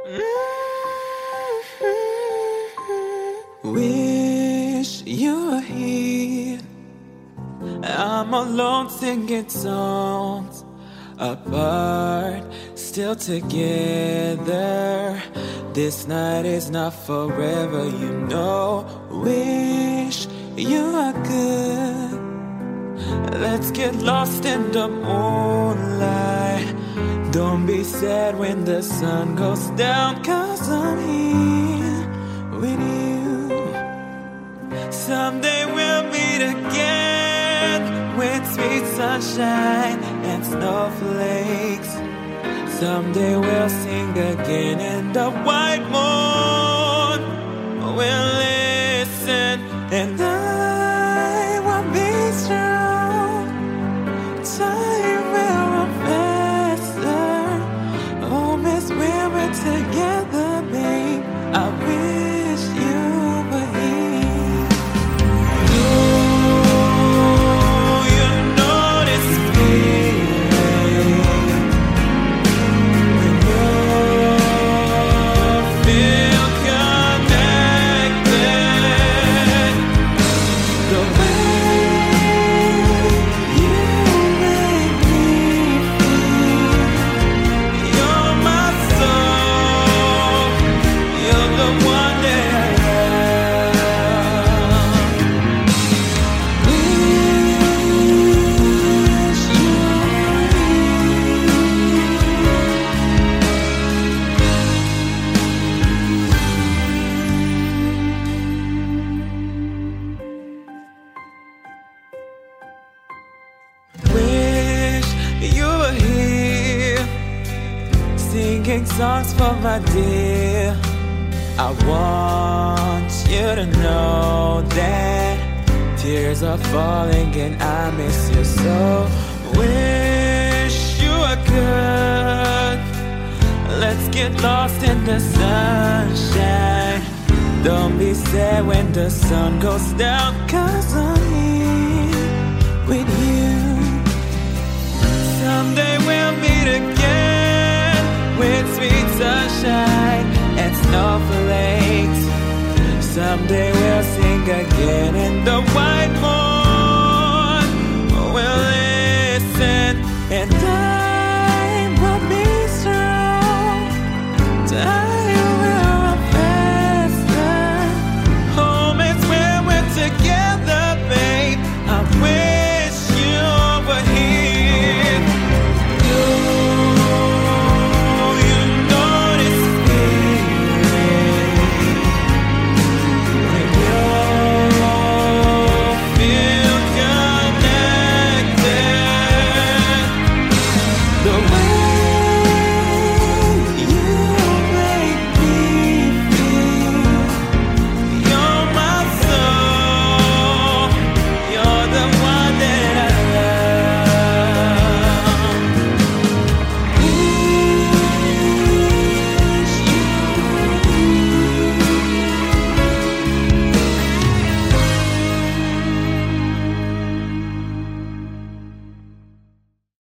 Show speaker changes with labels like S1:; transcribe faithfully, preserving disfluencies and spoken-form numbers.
S1: Wish you were here. I'm alone singing songs, apart, still together. This night is not forever, you know. Wish you were good. Let's get lost in the moonlight. Don't be sad when the sun goes down, 'cause I'm here with you. Someday we'll meet again with sweet sunshine and snowflakes. Someday we'll sing again in the white moon. We'll listen and I will be strong. Time will run faster. Oh, miss, when we're together, babe, I wish you were here. Oh, you know this feeling when you feel connected. The way you make me feel. You're my soul. You're the one that I love. Wish you Wish you were here, singing songs for my dear. I want you to know that tears are falling and I miss you so. Wish you were good. Let's get lost in the sunshine. Don't be sad when the sun goes down, 'cause I'm here with you. Someday we'll meet again with sweet sunshine and snowflakes. Someday we'll sing again in the white moon.